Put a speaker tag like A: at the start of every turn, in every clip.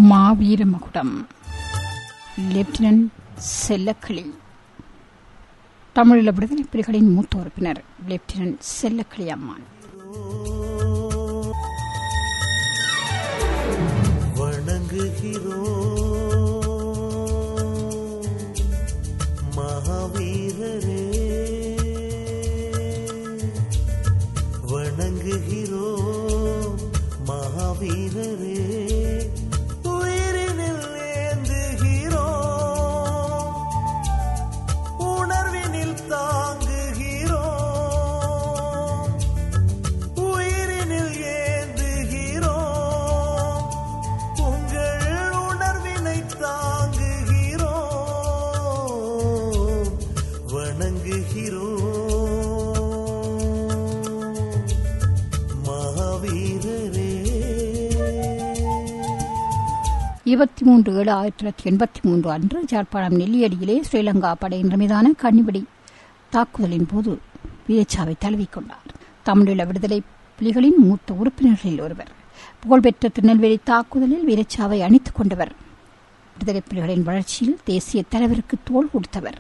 A: மாவீர மகுடம் லெப்டினன்ட் செல்லக்கிளி. தமிழீழ விடுதலை புலிகளின் மூத்த உறுப்பினர் லெப்டினன்ட் செல்லக்கிளி அம்மான்.
B: மகாவீரரே வணங்குகிறோ, மகாவீரரே உயிரினில் ஏந்துகிறோ, உணர்வினில் தாங்குகிறோ, உயிரினில் ஏந்துகிறோ, உங்கள் உணர்வினை தாங்குகிறோ, வணங்குகிறோ மகாவீரரே.
A: 23/7/1983 அன்று ஜாழ்ப்பாணம் நெல்லியடியிலே ஸ்ரீலங்கா படையினர் மீதான கண்ணிவெடி தாக்குதலின் போது வீரச்சாவை தழுவிக்கொண்டார். தமிழீழ விடுதலை புலிகளின் மூத்த உறுப்பினர்களில் ஒருவர். புகழ்பெற்ற திருநெல்வேலி தாக்குதலில் வீரச்சாவை அணித்துக் கொண்டவர். விடுதலை புலிகளின் வளர்ச்சியில் தேசிய தலைவருக்கு தோள் கொடுத்தவர்.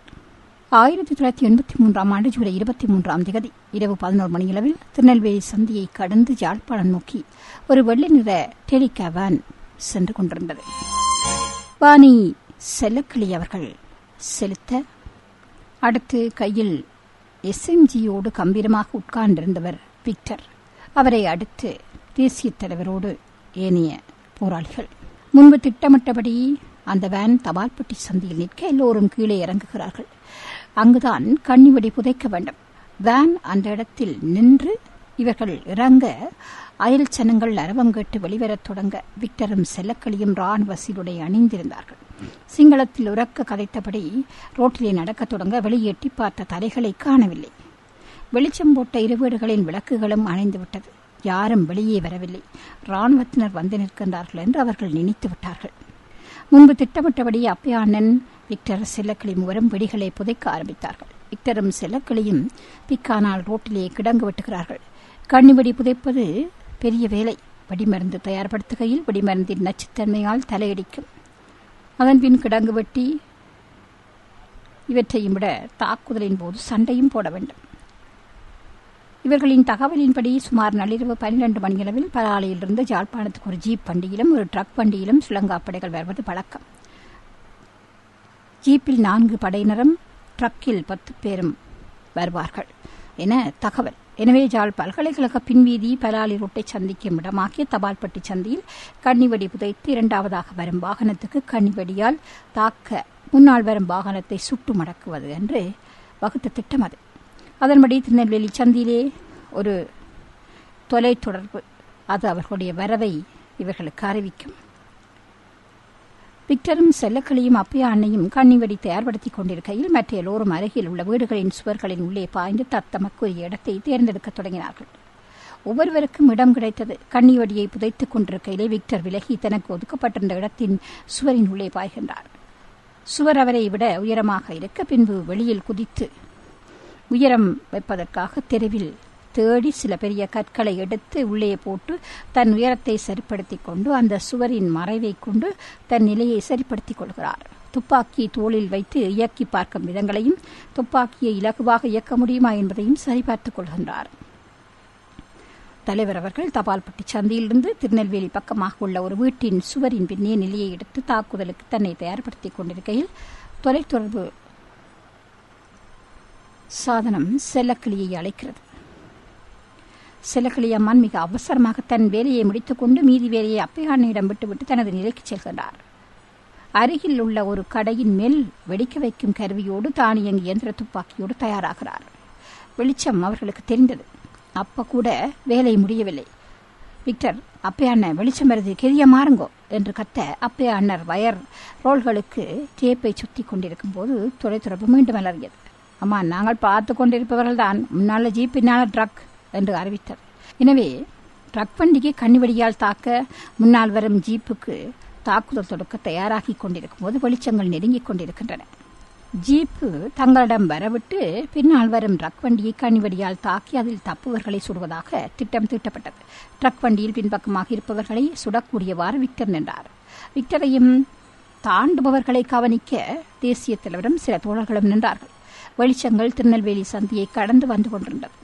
A: 1983 ஆண்டு ஜூலை 23 இரவு 11 மணியளவில் திருநெல்வேலி சந்தியை கடந்து ஜாழ்ப்பாணம் நோக்கி ஒரு வெள்ளை நிற டெலிகா வேன் சென்று கொண்டிருந்தது. வாணி செல்லக்கிளி அவர்கள் செலுத்த, அடுத்து கையில் SMGயோடு கம்பீரமாக உட்கார்ந்திருந்தவர் விக்டர். அவரை அடுத்து தேசிய தலைவரோடு ஏனைய போராளிகள். முன்பு திட்டமிட்டபடி அந்த வேன் தபால்பட்டி சந்தியில் நிற்க எல்லோரும் கீழே இறங்குகிறார்கள். அங்குதான் கண்ணிவெடி புதைக்க வேண்டும். வேன் அந்த இடத்தில் நின்று இவர்கள் இறங்க அயல் சனங்கள் அரவம் கேட்டு வெளிவரத் தொடங்க விக்டரும் செல்லக்கிளியும் ராணுவ சீருடை அணிந்திருந்தார்கள். சிங்களத்தில் உறக்க கதைத்தபடி ரோட்டிலே நடக்கத் தொடங்க வெளியே எட்டி பார்த்த தலைகளை காணவில்லை. வெளிச்சம் போட்ட இரு வீடுகளின் விளக்குகளும் அணைந்துவிட்டது. யாரும் வெளியே வரவில்லை. ராணுவத்தினர் வந்து நிற்கின்றார்கள் என்று அவர்கள் நினைத்து விட்டார்கள். முன்பு திட்டமிட்டபடி அப்பையா அண்ணன், விக்டர், செல்லக்கிளி மூவரும் வெடிகளை புதைக்க ஆரம்பித்தார்கள். விக்டரும் செல்லக்கிளியும் பிக்கானால் ரோட்டிலே கிடங்கு வெட்டுகிறார்கள். கண்ணிவெடி புதைப்பது பெரிய வேலை. வெடிமருந்து தயார்படுத்துகையில் வெடிமருந்தின் நச்சுத்தன்மையால் தலையடிக்கும். அதன்பின் கிடங்கு வெட்டி இவற்றையும் விட தாக்குதலின் போது சண்டையும் போட வேண்டும். இவர்களின் தகவலின்படி சுமார் நள்ளிரவு 12 மணியளவில் பலாலையிலிருந்து ஜாழ்ப்பாணத்துக்கு ஒரு ஜீப் வண்டியிலும் ஒரு ட்ரக் வண்டியிலும் ஸ்ரீலங்கா படைகள் வருவது பழக்கம். ஜீப்பில் 4 படையினரும் ட்ரக்கில் 10 பேரும் வருவார்கள் என தகவல். எனவே ஜாழ் பல்கலைக்கழக பின்வீதி பலாலி ரோட்டை சந்திக்கும் இடமாக்கிய தபால்பட்டி சந்தியில் கண்ணிவெடி புதைத்து இரண்டாவதாக வரும் வாகனத்துக்கு கண்ணிவெடியால் தாக்க முன்னால் வரும் வாகனத்தை சுட்டு மடக்குவது என்று வகுத்த திட்டம் அது. அதன்படி திருநெல்வேலி சந்தியிலே ஒரு தொலைத்தொடர்பு, அது அவர்களுடைய வரவை இவர்களுக்கு அறிவிக்கும். விக்டரும் செல்லக்கிளியும் அப்பையா அன்னையும் கண்ணிவெடி தயார்படுத்திக் கொண்டிருக்கையில் மற்ற எல்லோரும் அருகில் உள்ள வீடுகளின் சுவர்களின் உள்ளே பாய்ந்து தத்தமக்குரிய இடத்தை தேர்ந்தெடுக்கத் தொடங்கினார்கள். ஒவ்வொருவருக்கும் இடம் கிடைத்தது. கண்ணிவெடியை புதைத்துக் கொண்டிருக்கையிலே விக்டர் விலகி தனக்கு ஒதுக்கப்பட்டிருந்த இடத்தின் சுவரின் உள்ளே பாய்கின்றார். சுவர் அவரை விட உயரமாக இருக்க பின்பு வெளியில் குதித்து உயரம் வைப்பதற்காக தெருவில் தேடி சில பெரிய கற்களை எடுத்து உள்ளே போட்டு தன் உயரத்தை சரிப்படுத்திக் கொண்டு அந்த சுவரின் மறைவை கொண்டு தன் நிலையை சரிப்படுத்திக் கொள்கிறார். துப்பாக்கி தோளில் வைத்து இயக்கி பார்க்கும் விதங்களையும் துப்பாக்கியை இலகுவாக இயக்க முடியுமா என்பதையும் சரிபார்த்துக் கொள்கின்றார். தலைவர் அவர்கள் தபால்பட்டி சந்தியிலிருந்து திருநெல்வேலி பக்கமாக உள்ள ஒரு வீட்டின் சுவரின் பின்னே நிலையை எடுத்து தாக்குதலுக்கு தன்னை தயார்படுத்திக் கொண்டிருக்கையில் தொலைத்தொடர்பு சாதனம் செல்லக்கிளியை அழைக்கிறது. செல்லக்கிளி அம்மான் மிக அவசரமாக தன் வேலையை முடித்துக் கொண்டு மீதி வேலையை அப்பையானிடம் விட்டுவிட்டு தனது நிலைக்கு செல்கின்றார். அருகில் உள்ள ஒரு கடையின் மேல் வெடிக்க வைக்கும் கருவியோடு தானியங்கி இயந்திர துப்பாக்கியோடு தயாராகிறார். வெளிச்சம் அவர்களுக்கு தெரிந்தது. அப்ப கூட வேலை முடியவில்லை. விக்டர், அப்பையா வெளிச்சம் வருது, கெதிய மாறுங்கோ என்று கத்த அப்பையா அண்ணர் வயர் ரோல்களுக்கு டேப்பை சுத்தி கொண்டிருக்கும் போது தொலைத்தொடர்பு மீண்டும் அலறியது. அம்மா, நாங்கள் பார்த்து கொண்டிருப்பவர்கள் தான், முன்னால ஜீப் பின்னால ட்ரக் என்று அறிவித்தது. எனவே ட்ரக் வண்டிக்கு கண்ணிவெடியால் தாக்க முன்னால் வரும் ஜீப்புக்கு தாக்குதல் தொடுக்க தயாராகி கொண்டிருக்கும் போது வெளிச்சங்கள் நெருங்கிக் கொண்டிருக்கின்றன. ஜீப்பு தங்களிடம் வரவிட்டு பின்னால் வரும் ட்ரக் வண்டியை கண்ணிவெடியால் தாக்கி அதில் தப்புவர்களை சுடுவதாக திட்டம் தீட்டப்பட்டது. ட்ரக் வண்டியில் பின்பக்கமாக இருப்பவர்களை சுடக்கூடியவாறு விக்டர் நின்றார். விக்டரையும் தாண்டுபவர்களை கவனிக்க தேசிய தலைவரும் சில தோழர்களும் நின்றார்கள். வெளிச்சங்கள் திருநெல்வேலி சந்தியை கடந்து வந்து கொண்டிருந்தது.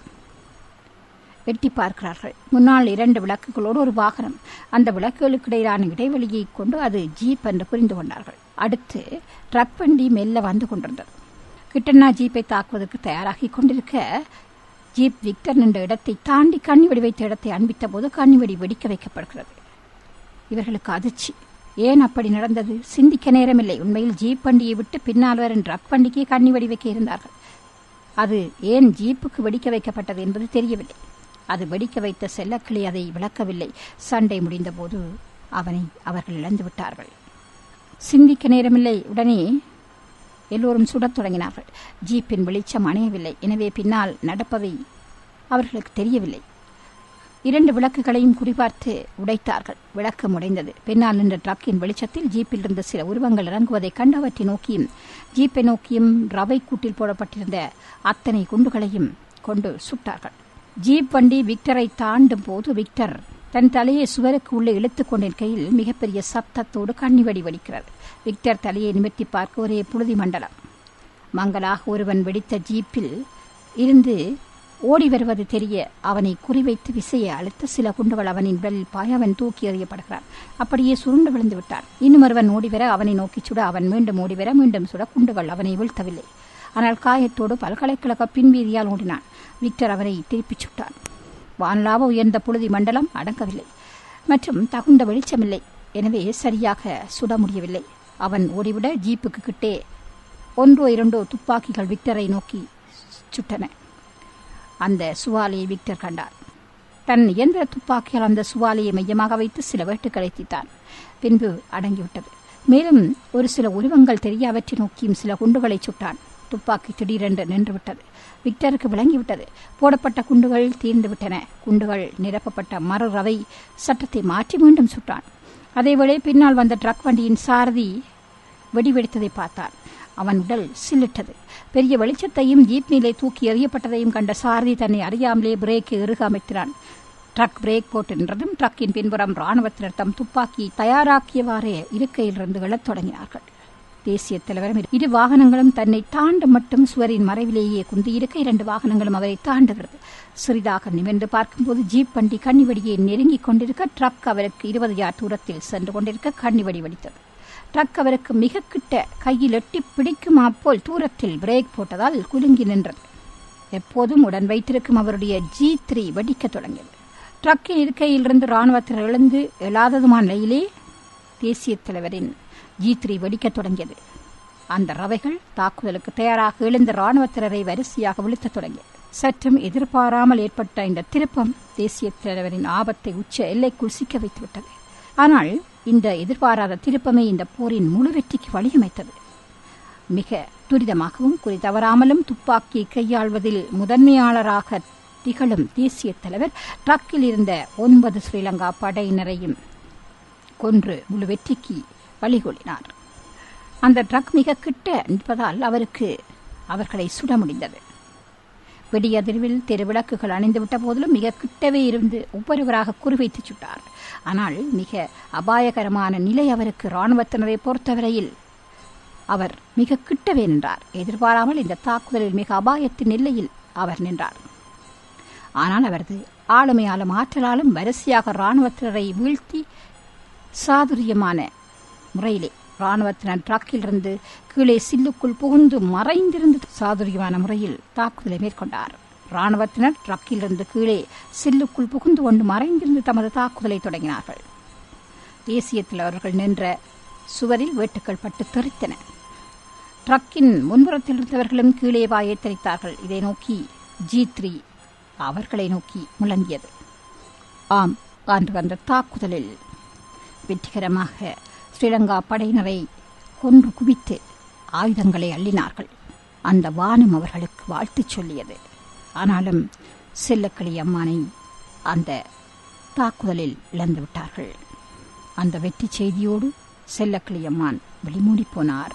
A: எட்டி பார்க்கிறார்கள். முன்னால் 2 விளக்குகளோடு ஒரு வாகனம். அந்த விளக்குகளுக்கு இடையிலான இடைவெளியை கொண்டு அது ஜீப் என்று புரிந்து கொண்டார்கள். அடுத்து ட்ரக் வண்டி மெல்ல வந்து கொண்டிருந்தது. கிட்டண்ணா ஜீப்பை தாக்குவதற்கு தயாராகி கொண்டிருக்க ஜீப் விக்டர் நின்ற இடத்தை தாண்டி கண்ணிவெடி வைத்த இடத்தை அண்பித்த போது கண்ணிவெடி வெடிக்க வைக்கப்படுகிறது. இவர்களுக்கு அதிர்ச்சி. ஏன் அப்படி நடந்தது? சிந்திக்க நேரமில்லை. உண்மையில் ஜீப் வண்டியை விட்டு பின்னால் வரும் ட்ரக் வண்டிக்கே கண்ணிவெடி வைக்க இருந்தார்கள். அது ஏன் ஜீப்புக்கு வெடிக்க வைக்கப்பட்டது என்பது தெரியவில்லை. அது வெடிக்க வைத்த செல்லக்கிளி அதை விளக்கவில்லை. சண்டை முடிந்த போது அவனை அவர்கள் இழந்து விட்டார்கள். சிந்திக்க நேரமில்லை. உடனே எல்லோரும் சுடத் தொடங்கினார்கள். ஜீப்பின் வெளிச்சம் அணையவில்லை. எனவே பின்னால் நடப்பதை அவர்களுக்கு தெரியவில்லை. 2 விளக்குகளையும் குறிபார்த்து உடைத்தார்கள். விளக்கு உடைந்தது. பின்னால் நின்ற ட்ரக்கின் வெளிச்சத்தில் ஜீப்பில் இருந்த சில உருவங்கள் இறங்குவதை கண்டு அவற்றை நோக்கியும் ஜீப்பை நோக்கியும் ரவை கூட்டில் போடப்பட்டிருந்த அத்தனை குண்டுகளையும் கொண்டு சுட்டார்கள். ஜீப் வண்டி விக்டரை தாண்டும் போது விக்டர் தன் தலையை சுவருக்கு உள்ளே இழுத்துக் கொண்டிருக்கையில் மிகப்பெரிய சப்தத்தோடு கண்ணிவெடி வெடிக்கிறது. விக்டர் தலையை நிமிர்த்தி பார்க்க ஒரே புழுதி மண்டலம். மங்களாக ஒருவன் வெடித்த ஜீப்பில் இருந்து ஓடி வருவது தெரிய அவனை குறிவைத்து விசையை அழுத்த சில குண்டுகள் அவனின் உடலில் பாய அவன் தூக்கி எறியப்படுகிறான். அப்படியே சுருண்டு விழுந்து விட்டான். இன்னும் ஒருவன் ஓடிவர அவனை நோக்கி சுட அவன் மீண்டும் ஓடிவர மீண்டும் சுட குண்டுகள் அவனை வீழ்த்தவில்லை. ஆனால் காயத்தோடு பல்கலைக்கழக பின்வீதியால் ஓடினான். விக்டர் அவனை திருப்பிச் சுட்டான். வான்லாவ உயர்ந்த புழுதி மண்டலம் அடங்கவில்லை மற்றும் தகுந்த வெளிச்சமில்லை. எனவே சரியாக சுட முடியவில்லை. அவன் ஓடிவிட ஜீப்புக்கு கிட்டே 1-2 துப்பாக்கிகள் விக்டரை நோக்கி சுட்டன. அந்த சுவாலியை விக்டர் கண்டார். தன் இயந்திர துப்பாக்கியால் அந்த சுவாலியை மையமாக வைத்து சில வேட்டுக்களை தீத்தான். பின்பு அடங்கிவிட்டது. மேலும் ஒரு சில உருவங்கள் தெரிய அவற்றை நோக்கியும் சில குண்டுகளை சுட்டான். துப்பாக்கி திடீரென்று நின்றுவிட்டது. விக்டருக்கு விளங்கிவிட்டது. போடப்பட்ட குண்டுகள் தீர்ந்துவிட்டன. குண்டுகள் நிரப்பப்பட்ட மறு ரவை சட்டத்தை மாற்றி மீண்டும் சுட்டான். அதேவேளை பின்னால் வந்த ட்ரக் வண்டியின் சாரதி வெடிவெடித்ததை பார்த்தான். அவன் உடல் சில்லிட்டது. பெரிய வெளிச்சத்தையும் ஜீப் மேலே தூக்கி எறியப்பட்டதையும் கண்ட சாரதி தன்னை அறியாமலே பிரேக்கை இறுக அமைக்கிறான். ட்ரக் பிரேக் போட்டு நின்றதும் ட்ரக்கின் பின்புறம் ராணுவத்தினர் தம் துப்பாக்கி தயாராக்கியவாறே இருக்கையிலிருந்து எழத் தொடங்கினார்கள். தேசிய தலைவரும் 2 வாகனங்களும் தன்னை தாண்ட மட்டும் சுவரின் மறைவிலேயே குந்தியிருக்க 2 வாகனங்களும் அவரை தாண்டுகிறது. சிறிதாக நிமிர்ந்து பார்க்கும்போது ஜீப் வண்டி கண்ணிவெடியை நெருங்கிக் கொண்டிருக்க ட்ரக் அவருக்கு 20 யார்ட் தூரத்தில் சென்று கொண்டிருக்க கண்ணிவெடி வெடித்தது. ட்ரக் அவருக்கு மிக கிட்ட கையில் எட்டி பிடிக்கும் அப்போல் தூரத்தில் பிரேக் போட்டதால் குலுங்கி நின்றது. எப்போதும் உடன் வைத்திருக்கும் அவருடைய G3 வெடிக்க தொடங்கியது. ட்ரக்கின் இருக்கையிலிருந்து ராணுவத்தினர் எழுந்து எழாததுமான நிலையிலே தேசிய தலைவரின் G3 வெடிக்கத் தொடங்கியது. அந்த ரவைகள் தாக்குதலுக்கு தயாராக எழுந்த ராணுவத்தினரை வரிசையாக விழுத்தத் தொடங்கியது. சற்றும் எதிர்பாராமல் ஏற்பட்ட இந்த திருப்பம் தேசிய தலைவரின் ஆபத்தை உச்ச எல்லைக்குள் சிக்க வைத்துவிட்டது. ஆனால் இந்த எதிர்பாராத திருப்பமே இந்த போரின் முழு வெற்றிக்கு வழியமைத்தது. மிக துரிதமாகவும் குறித்தவராமலும் துப்பாக்கியை கையாள்வதில் முதன்மையாளராக திகழும் தேசிய தலைவர் ட்ரக்கில் இருந்த 9 ஸ்ரீலங்கா படையினரையும் கொன்று முழு வெற்றிக்கு வழிகொள்ளினார். அந்த ட்ரக் மிக கிட்ட நிற்பதால் அவருக்கு அவர்களை சுட முடிந்தது. வெடியதிர்வில் தெருவிளக்குகள் அணிந்துவிட்ட போதிலும் மிக கிட்டவே இருந்து ஒவ்வொருவராக குறிவைத்து சுட்டார். ஆனால் மிக அபாயகரமான நிலை அவருக்கு இராணுவத்தினரை பொறுத்தவரையில் அவர் மிக கிட்டவே நின்றார். எதிர்பாராமல் இந்த தாக்குதலில் மிக அபாயத்தின் எல்லையில் அவர் நின்றார். ஆனால் அவரது ஆளுமையாலும் ஆற்றலாலும் வரிசையாக இராணுவத்தினரை வீழ்த்தி சாதுரியமான முறையிலே இராணுவத்தினர் ட்ரக்கிலிருந்து கீழே சில்லுக்குள் புகுந்து மறைந்திருந்து சாதுரியமான முறையில் தாக்குதலை மேற்கொண்டார். இராணுவத்தினர் ட்ரக்கிலிருந்து கீழே சில்லுக்குள் புகுந்து கொண்டு மறைந்திருந்து தமது தாக்குதலை தொடங்கினார்கள். தேசியத்தில் அவர்கள் நின்ற சுவரில் வேட்டுக்கள் பட்டு தெறித்தன. ட்ரக்கின் முன்புறத்தில் இருந்தவர்களும் கீழே வாயை தெரித்தார்கள். இதை நோக்கி G3 அவர்களை நோக்கி முழங்கியது. ஆம், அன்று அந்த தாக்குதலில் வெற்றிகரமாக ஸ்ரீலங்கா படையினரை கொன்று குவித்து ஆயுதங்களை அள்ளினார்கள். அந்த வானம் அவர்களுக்கு வாழ்த்து சொல்லியது. ஆனாலும் செல்லக்கிளி அம்மானை அந்த தாக்குதலில் இழந்துவிட்டார்கள். அந்த வெற்றி செய்தியோடு செல்லக்கிளி அம்மான் வெளிமூடி போனார்.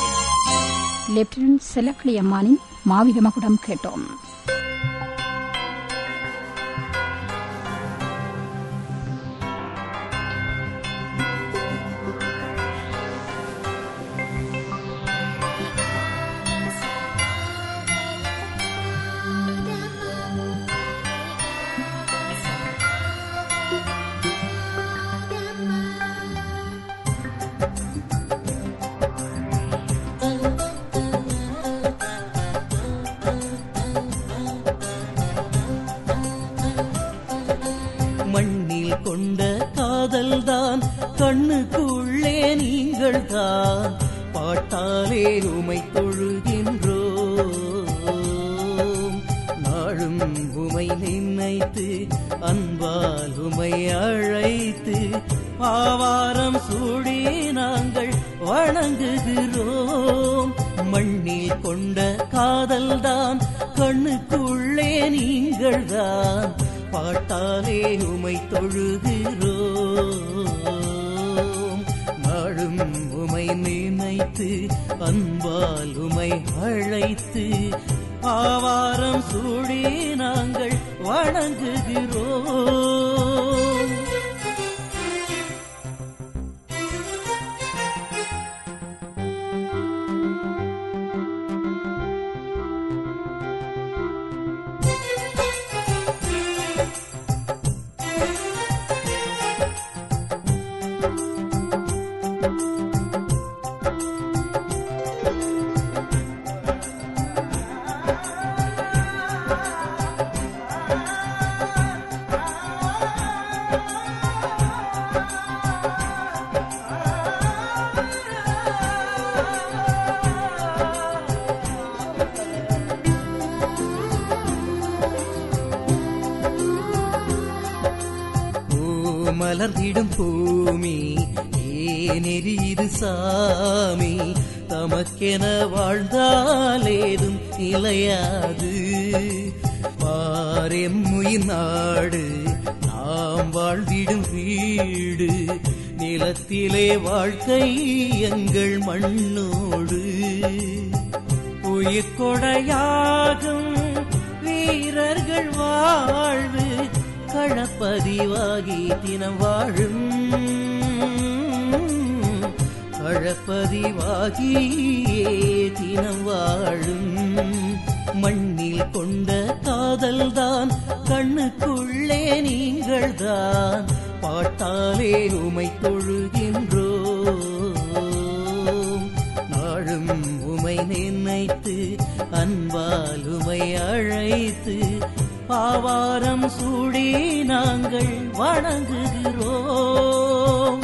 A: லெப்டினன்ட் செல்லக்கிளி அம்மானின் மாவீர மகுடம் கேட்டோம்.
C: நீங்கள் தான் பாட்டாலே உமை தொழுகின்றோம். நாளும் உமை நினைத்து அன்பால் உமை அழைத்து ஆவாரம் சூடி நாங்கள் வணங்குகிறோம். மண்ணில் கொண்ட காதல்தான் கண்ணுக்குள்ளே நீங்கள் தான் பாட்டாலே உமை தொழுகிறோம். நாளும் உமை நினைத்து அன்பால் உமை அழைத்து ஆவாரம் சூடி நாங்கள் வணங்குகிறோம். மலர்ந்திடும் பூமி ஏனெரியுது சாமி, தமக்கென வாழ்ந்தாலேதும் நிலையாது. பாரெம்முயின் நாடு நாம் வாழ்ந்திடும் வீடு, நிலத்திலே வாழ்க்கை எங்கள் மண்ணோடு. உயிர்கொடையாகும் வீரர்கள் வாழ்வு களப்பதிவாகி தினம் வாழும், களப்பதிவாகியே தினம் வாழும். மண்ணில் கொண்ட காதல்தான் கண்ணுக்குள்ளே நீங்கள் தான் பாட்டாலே உமை தொழுகின்றோம். நாளும் உமை நினைத்து அன்பால் உமை அழைத்து ஆவாரம் சூடி நாங்கள் வணங்குகிறோம்.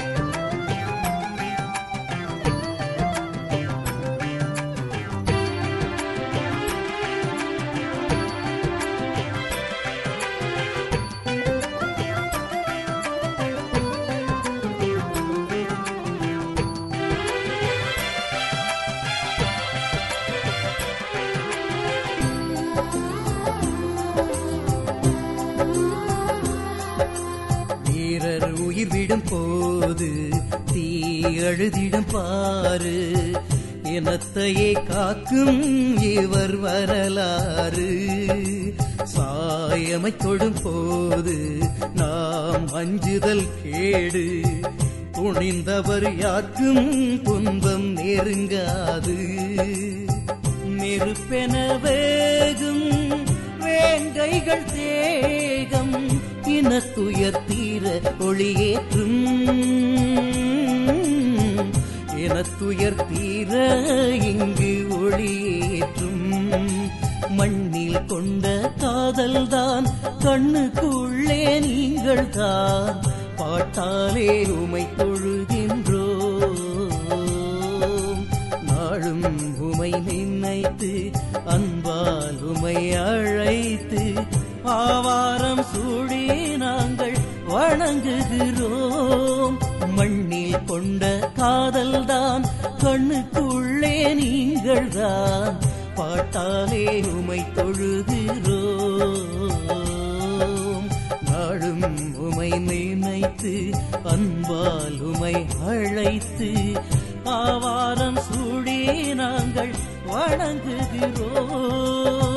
C: உயிர் விடும் போது தீ அழுதிடும் பாரு, இனத்தையே காக்கும் இவர் வரலாறு. சாயமை தொடும் போது நாம் அஞ்சுதல் கேடு, துணிந்தவர் யாருக்கும் துன்பம் நெருங்காது. நெருப்பென வேகும் வேங்கைகள் தேகம் இனத்துயர் தீர ஒளியேற்றும், இனத்துயர் தீர இங்கு ஒளியேற்றும். மண்ணில் கொண்ட காதல்தான் கண்ணுக்குள்ளே நீங்கள் தான் பாட்டாலே உமை தொழுகின்றோம். நாளும் உமை நினைத்து அன்பால் உமை அழைத்து ஆவாரம் சூடி நாங்கள் வணங்குகிறோம். மண்ணில் கொண்ட காதல்தான் கண்ணுக்குள்ளே நீங்கள் தான் பாட்டாலே உமை தொழுகிறோம். நாளும் உமை நினைத்து அன்பால் உமை அழைத்து ஆவாரம் சூடி நாங்கள் வணங்குகிறோம்.